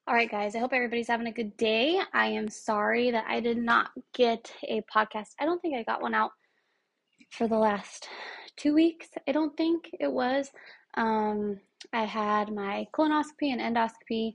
All right, guys, I hope everybody's having a good day. I am sorry that I did not get a podcast. I don't think I got one out for the last 2 weeks. I don't think it was. Um, I had my colonoscopy and endoscopy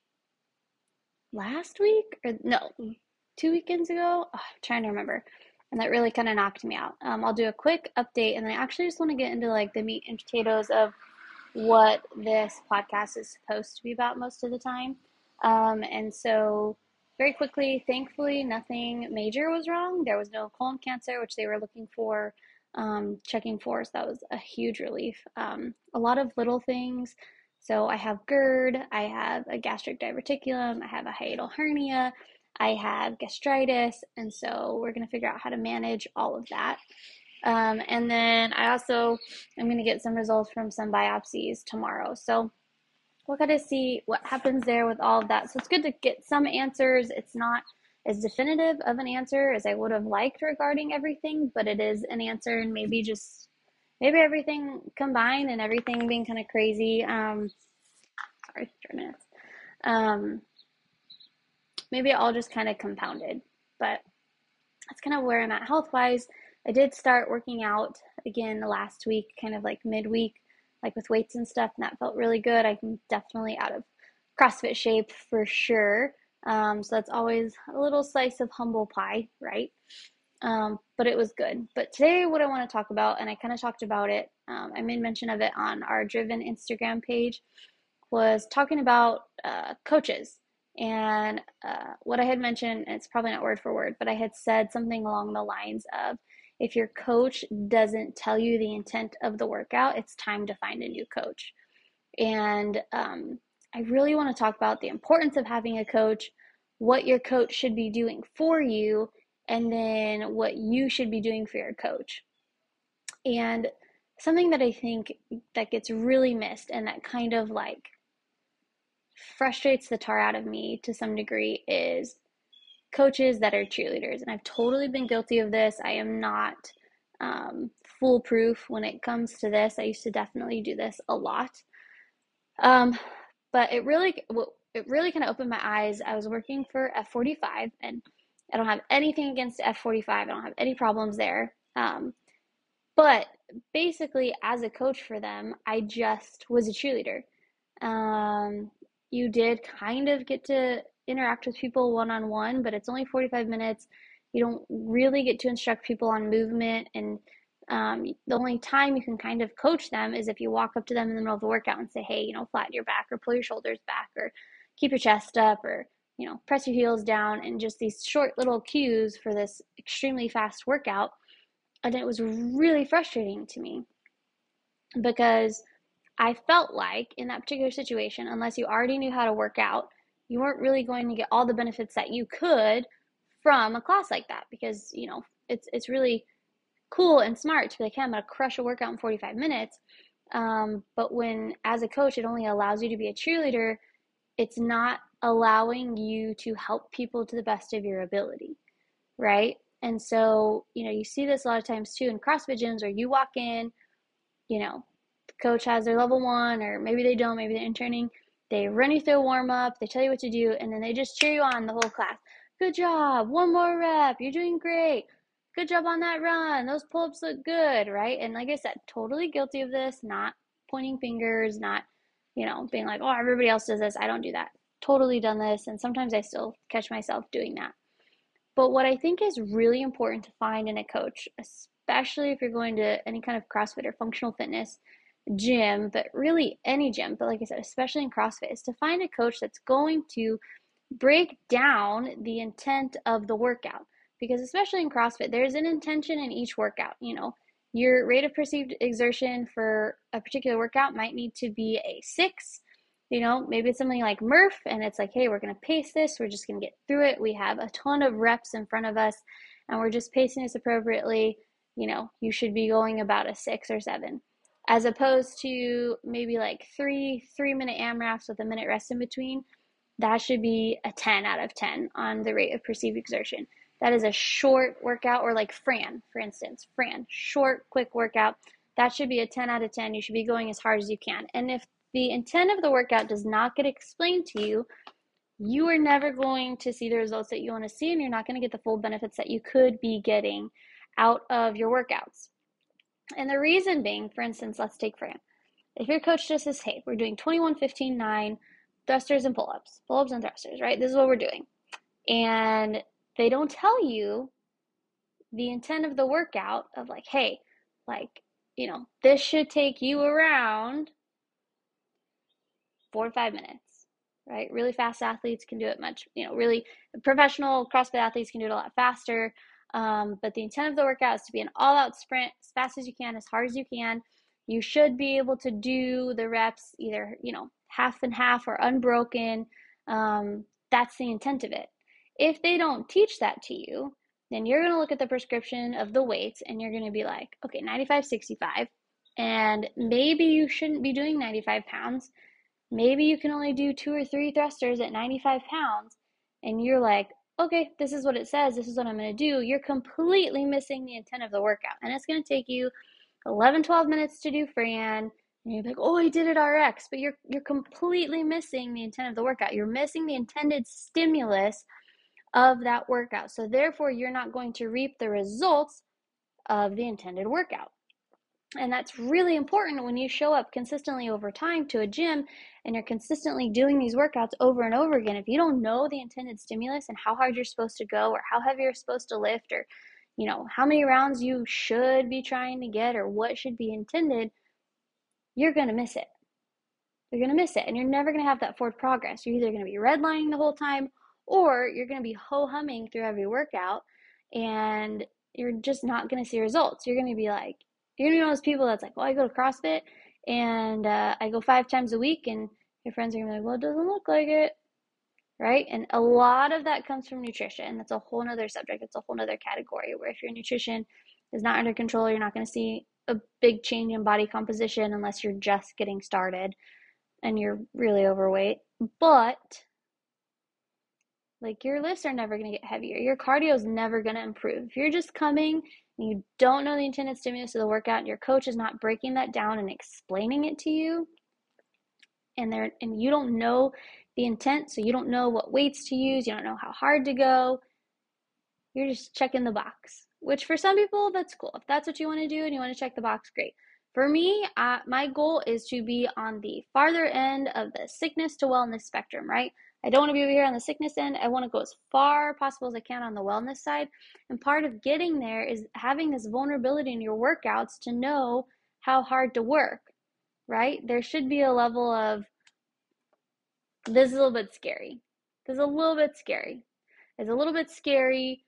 last week, or no, 2 weekends ago. Oh, I'm trying to remember. And that really kind of knocked me out. I'll do a quick update, and then I actually just want to get into like the meat and potatoes of what this podcast is supposed to be about most of the time. And so, very quickly, thankfully, nothing major was wrong. There was no colon cancer, which they were looking for, checking for. So, that was a huge relief. A lot of little things. So, I have GERD, I have a gastric diverticulum, I have a hiatal hernia, I have gastritis. And so, we're going to figure out how to manage all of that. And then I also am going to get some results from some biopsies tomorrow. So we'll kind of see what happens there with all of that. So it's good to get some answers. It's not as definitive of an answer as I would have liked regarding everything, but it is an answer, and maybe everything combined and everything being kind of crazy. Sorry, 3 minutes. Maybe it all just kind of compounded, but that's kind of where I'm at health wise. I did start working out again last week, kind of like midweek, like with weights and stuff, and that felt really good. I'm definitely out of CrossFit shape for sure. So that's always a little slice of humble pie, right? But it was good. But today, what I want to talk about, and I kind of talked about it, I made mention of it on our Driven Instagram page, was talking about coaches. And what I had mentioned, and it's probably not word for word, but I had said something along the lines of, if your coach doesn't tell you the intent of the workout, it's time to find a new coach. And I really want to talk about the importance of having a coach, what your coach should be doing for you, and then what you should be doing for your coach. And something that I think that gets really missed and that kind of like frustrates the tar out of me to some degree is coaches that are cheerleaders. And I've totally been guilty of this. I am not foolproof when it comes to this. I used to definitely do this a lot. But it really kind of opened my eyes. I was working for F45, and I don't have anything against F45. I don't have any problems there. But basically, as a coach for them, I just was a cheerleader. Um, you did kind of get to interact with people one on one, but it's only 45 minutes. You don't really get to instruct people on movement, and the only time you can kind of coach them is if you walk up to them in the middle of the workout and say, hey, flatten your back, or pull your shoulders back, or keep your chest up, or press your heels down, and just these short little cues for this extremely fast workout. And it was really frustrating to me because I felt like in that particular situation, unless you already knew how to work out, you weren't really going to get all the benefits that you could from a class like that, because it's really cool and smart to be like, hey, I'm going to crush a workout in 45 minutes. But when, as a coach, it only allows you to be a cheerleader, it's not allowing you to help people to the best of your ability, right? And so, you see this a lot of times too in CrossFit gyms where you walk in, the coach has their level one, or maybe they don't, maybe they're interning. They run you through a warm up, they tell you what to do, and then they just cheer you on the whole class. Good job, one more rep, you're doing great. Good job on that run, those pull-ups look good, right? And like I said, totally guilty of this, not pointing fingers, not, being like, oh, everybody else does this, I don't do that. Totally done this, and sometimes I still catch myself doing that. But what I think is really important to find in a coach, especially if you're going to any kind of CrossFit or functional fitness gym, but really any gym, but like I said, especially in CrossFit, is to find a coach that's going to break down the intent of the workout. Because especially in CrossFit, there's an intention in each workout. Your rate of perceived exertion for a particular workout might need to be a 6. Maybe it's something like Murph, and it's like, hey, we're going to pace this. We're just going to get through it. We have a ton of reps in front of us, and we're just pacing this appropriately. You should be going about a 6 or 7, as opposed to maybe like 3-minute AMRAPs with a minute rest in between. That should be a 10 out of 10 on the rate of perceived exertion. That is a short workout, or like Fran, for instance. Fran, short, quick workout. That should be a 10 out of 10. You should be going as hard as you can. And if the intent of the workout does not get explained to you, you are never going to see the results that you want to see, and you're not going to get the full benefits that you could be getting out of your workouts. And the reason being, for instance, let's take Fran. If your coach just says, hey, we're doing 21, 15, 9 thrusters and pull-ups and thrusters, right? This is what we're doing. And they don't tell you the intent of the workout of like, hey, like, this should take you around 4 to 5 minutes, right? Really fast athletes can do it much, really professional CrossFit athletes can do it a lot faster. But the intent of the workout is to be an all-out sprint as fast as you can, as hard as you can. You should be able to do the reps either, half and half or unbroken. That's the intent of it. If they don't teach that to you, then you're going to look at the prescription of the weights and you're going to be like, okay, 95, 65. And maybe you shouldn't be doing 95 pounds. Maybe you can only do 2 or 3 thrusters at 95 pounds. And you're like, okay, this is what it says. This is what I'm going to do. You're completely missing the intent of the workout. And it's going to take you 11, 12 minutes to do Fran. And you're like, oh, I did it RX. But you're completely missing the intent of the workout. You're missing the intended stimulus of that workout. So therefore, you're not going to reap the results of the intended workout. And that's really important when you show up consistently over time to a gym and you're consistently doing these workouts over and over again. If you don't know the intended stimulus and how hard you're supposed to go or how heavy you're supposed to lift or, how many rounds you should be trying to get or what should be intended, you're going to miss it. You're going to miss it and you're never going to have that forward progress. You're either going to be redlining the whole time or you're going to be ho-humming through every workout and you're just not going to see results. You're going to be like, you're going to be one of those people that's like, well, I go to CrossFit and I go 5 times a week, and your friends are going to be like, well, it doesn't look like it, right? And a lot of that comes from nutrition. That's a whole nother subject. It's a whole nother category where if your nutrition is not under control, you're not going to see a big change in body composition unless you're just getting started and you're really overweight. But like your lifts are never going to get heavier. Your cardio is never going to improve. If you're just coming and you don't know the intended stimulus of the workout and your coach is not breaking that down and explaining it to you, and you don't know the intent, so you don't know what weights to use, you don't know how hard to go, you're just checking the box. Which for some people, that's cool. If that's what you want to do and you want to check the box, great. For me, my goal is to be on the farther end of the sickness to wellness spectrum, right? I don't want to be over here on the sickness end. I want to go as far possible as I can on the wellness side. And part of getting there is having this vulnerability in your workouts to know how hard to work, right? There should be a level of, this is a little bit scary. This is a little bit scary. It's a little bit scary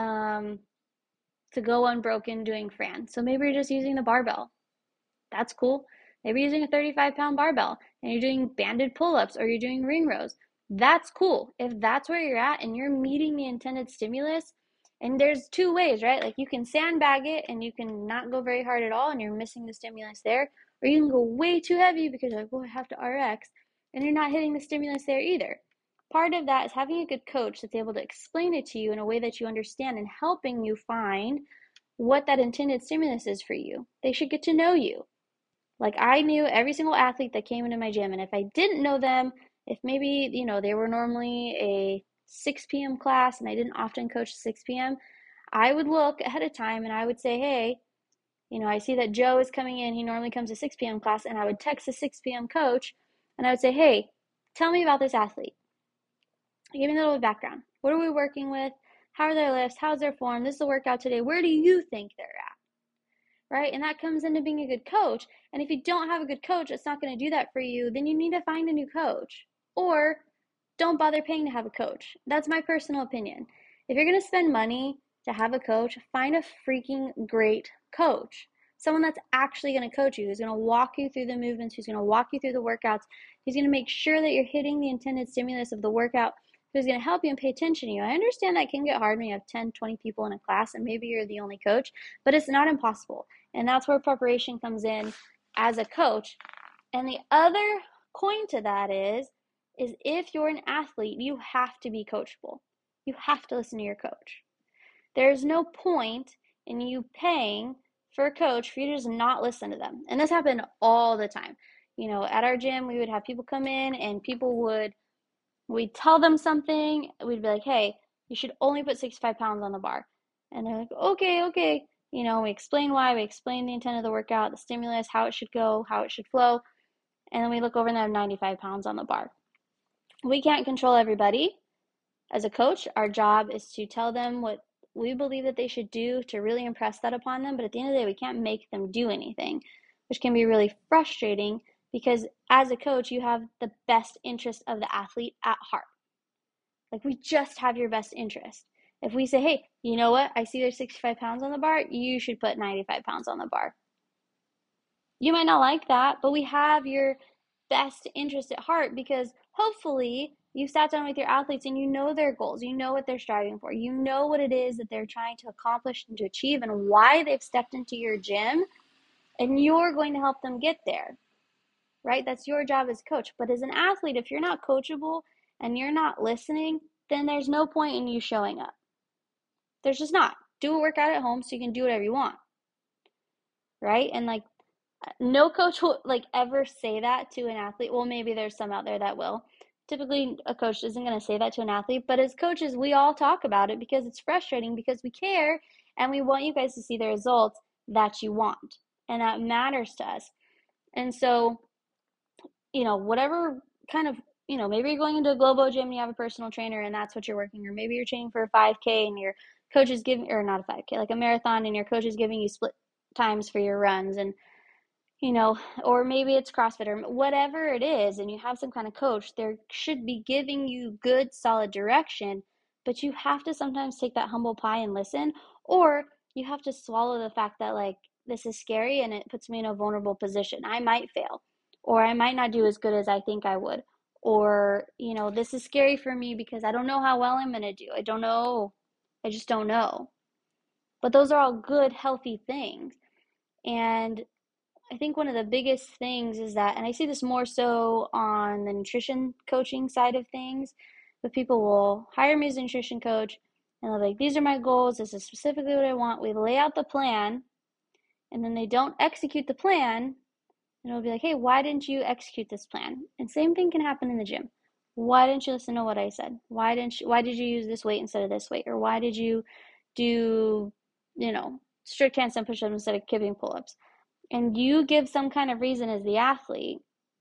to go unbroken doing Fran. So maybe you're just using the barbell. That's cool. Maybe you're using a 35-pound barbell and you're doing banded pull-ups or you're doing ring rows. That's cool. If that's where you're at and you're meeting the intended stimulus, and there's 2 ways, right? Like you can sandbag it and you can not go very hard at all and you're missing the stimulus there, or you can go way too heavy because you're like, oh, I have to RX, and you're not hitting the stimulus there either. Part of that is having a good coach that's able to explain it to you in a way that you understand and helping you find what that intended stimulus is for you. They should get to know you. Like I knew every single athlete that came into my gym, and if I didn't know them, if maybe, they were normally a 6 p.m. class and I didn't often coach 6 p.m., I would look ahead of time and I would say, hey, I see that Joe is coming in. He normally comes to 6 p.m. class, and I would text the 6 p.m. coach and I would say, hey, tell me about this athlete. Give me a little background. What are we working with? How are their lifts? How's their form? This is the workout today. Where do you think they're at? Right? And that comes into being a good coach. And if you don't have a good coach that's not going to do that for you, then you need to find a new coach. Or don't bother paying to have a coach. That's my personal opinion. If you're going to spend money to have a coach, find a freaking great coach. Someone that's actually going to coach you, who's going to walk you through the movements, who's going to walk you through the workouts, who's going to make sure that you're hitting the intended stimulus of the workout, who's going to help you and pay attention to you. I understand that can get hard when you have 10, 20 people in a class and maybe you're the only coach, but it's not impossible. And that's where preparation comes in as a coach. And the other coin to that is if you're an athlete, you have to be coachable. You have to listen to your coach. There's no point in you paying for a coach for you to just not listen to them. And this happened all the time. At our gym, we would have people come in and people would We'd tell them something, we'd be like, hey, you should only put 65 pounds on the bar. And they're like, okay, okay. We explain why, we explain the intent of the workout, the stimulus, how it should go, how it should flow. And then we look over and they have 95 pounds on the bar. We can't control everybody. As a coach, our job is to tell them what we believe that they should do to really impress that upon them. But at the end of the day, we can't make them do anything, which can be really frustrating because as a coach, you have the best interest of the athlete at heart. Like, we just have your best interest. If we say, hey, you know what? I see there's 65 pounds on the bar. You should put 95 pounds on the bar. You might not like that, but we have your best interest at heart because hopefully you've sat down with your athletes and you know their goals. You know what they're striving for. You know what it is that they're trying to accomplish and to achieve and why they've stepped into your gym. And you're going to help them get there, right? That's your job as coach. But as an athlete, if you're not coachable and you're not listening, then there's no point in you showing up. There's just not. Do a workout at home so you can do whatever you want, right? And like, no coach will like ever say that to an athlete. Well, maybe there's some out there that will. Typically, a coach isn't going to say that to an athlete, but as coaches, we all talk about it because it's frustrating because we care and we want you guys to see the results that you want. And that matters to us. And so, whatever kind of, maybe you're going into a Globo gym and you have a personal trainer and that's what you're working, or maybe you're training for a 5K and your coach is giving, or not a 5K, like a marathon, and your coach is giving you split times for your runs, and or maybe it's CrossFit or whatever it is, and you have some kind of coach, there should be giving you good, solid direction, but you have to sometimes take that humble pie and listen, or you have to swallow the fact that, like, this is scary and it puts me in a vulnerable position. I might fail, or I might not do as good as I think I would, or, this is scary for me because I don't know how well I'm going to do. I don't know. I just don't know. But those are all good, healthy things. And I think one of the biggest things is that, and I see this more so on the nutrition coaching side of things, but people will hire me as a nutrition coach and they're like, these are my goals. This is specifically what I want. We lay out the plan and then they don't execute the plan. And it'll be like, hey, why didn't you execute this plan? And same thing can happen in the gym. Why didn't you listen to what I said? Why did you use this weight instead of this weight? Or why did you do, strict handstand push-ups instead of kipping pull-ups? And you give some kind of reason as the athlete,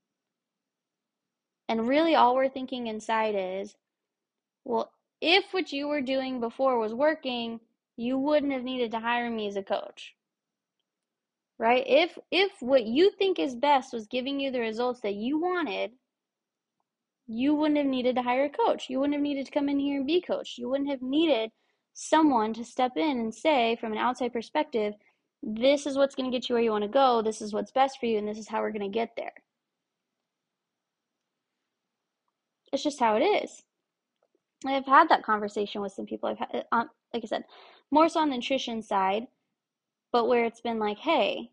and really all we're thinking inside is, well, if what you were doing before was working, you wouldn't have needed to hire me as a coach, right? If what you think is best was giving you the results that you wanted, you wouldn't have needed to hire a coach. You wouldn't have needed to come in here and be coached. You wouldn't have needed someone to step in and say, from an outside perspective, this is what's going to get you where you want to go, this is what's best for you, and this is how we're going to get there. It's just how it is. I've had that conversation with some people. I've had, like I said, more so on the nutrition side, but where it's been like, hey,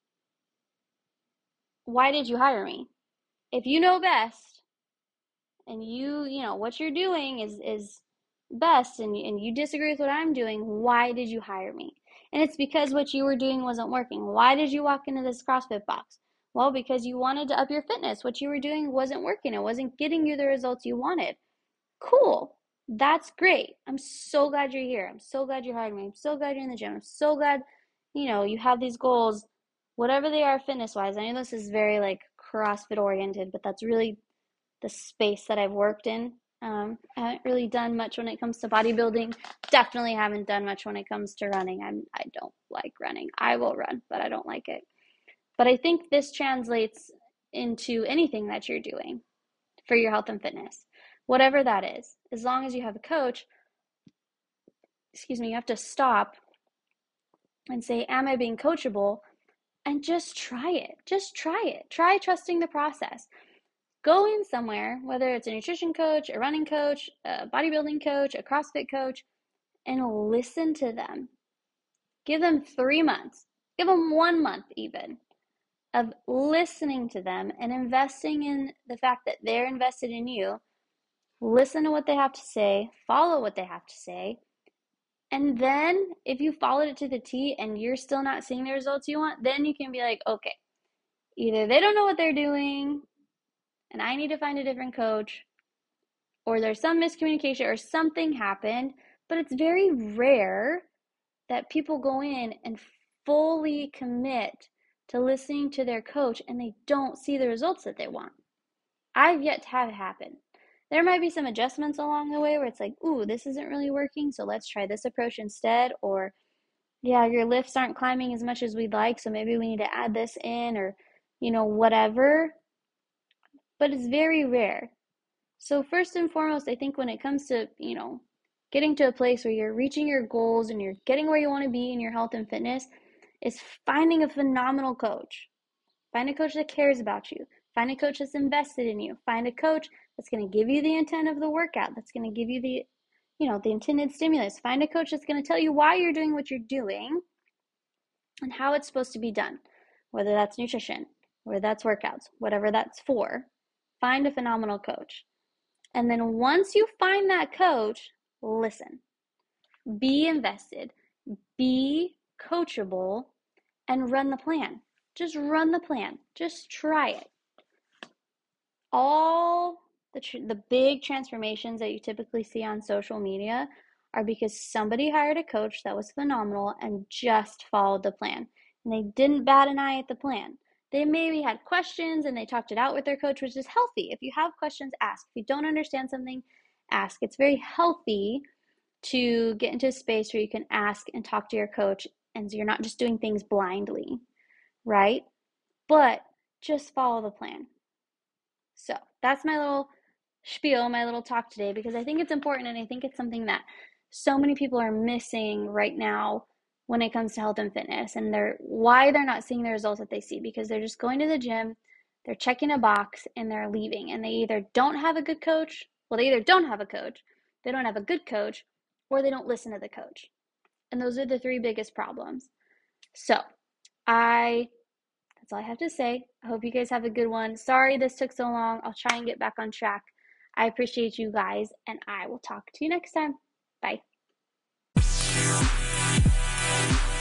why did you hire me? If you know best and you know what you're doing is best, and you disagree with what I'm doing, why did you hire me? And it's because what you were doing wasn't working. Why did you walk into this CrossFit box? Well, because you wanted to up your fitness. What you were doing wasn't working. It wasn't getting you the results you wanted. Cool. That's great. I'm so glad you're here. I'm so glad you hired me. I'm so glad you're in the gym. I'm so glad, you have these goals, whatever they are fitness wise. I know this is very like CrossFit oriented, but that's really the space that I've worked in. I haven't really done much when it comes to bodybuilding. Definitely haven't done much when it comes to running. I don't like running. I will run, but I don't like it. But I think this translates into anything that you're doing for your health and fitness, whatever that is. As long as you have a coach, you have to stop and say, am I being coachable? And just try it. Just try it. Try trusting the process. Go in somewhere, whether it's a nutrition coach, a running coach, a bodybuilding coach, a CrossFit coach, and listen to them. Give them 3 months. Give them 1 month even of listening to them and investing in the fact that they're invested in you. Listen to what they have to say, follow what they have to say, and then if you followed it to the T and you're still not seeing the results you want, then you can be like, okay, either they don't know what they're doing and I need to find a different coach, or there's some miscommunication or something happened, but it's very rare that people go in and fully commit to listening to their coach and they don't see the results that they want. I've yet to have it happen. There might be some adjustments along the way where it's like, ooh, this isn't really working, so let's try this approach instead. Or, yeah, your lifts aren't climbing as much as we'd like, so maybe we need to add this in, or, whatever. But it's very rare. So, first and foremost, I think when it comes to, getting to a place where you're reaching your goals and you're getting where you want to be in your health and fitness, is finding a phenomenal coach. Find a coach that cares about you. Find a coach that's invested in you. Find a coach that's going to give you the intent of the workout, that's going to give you the intended stimulus. Find a coach that's going to tell you why you're doing what you're doing and how it's supposed to be done, whether that's nutrition, whether that's workouts, whatever that's for. Find a phenomenal coach. And then once you find that coach, listen, be invested, be coachable, and run the plan. Just run the plan. Just try it. All the big transformations that you typically see on social media are because somebody hired a coach that was phenomenal and just followed the plan. And they didn't bat an eye at the plan. They maybe had questions and they talked it out with their coach, which is healthy. If you have questions, ask. If you don't understand something, ask. It's very healthy to get into a space where you can ask and talk to your coach and so you're not just doing things blindly, right? But just follow the plan. So that's my little spiel, my little talk today, because I think it's important and I think it's something that so many people are missing right now when it comes to health and fitness, and why they're not seeing the results that they see, because they're just going to the gym, they're checking a box and they're leaving, and they either don't have a good coach, they either don't have a coach, they don't have a good coach, or they don't listen to the coach. And those are the three biggest problems. So that's all I have to say. I hope you guys have a good one. Sorry this took so long. I'll try and get back on track. I appreciate you guys, and I will talk to you next time. Bye.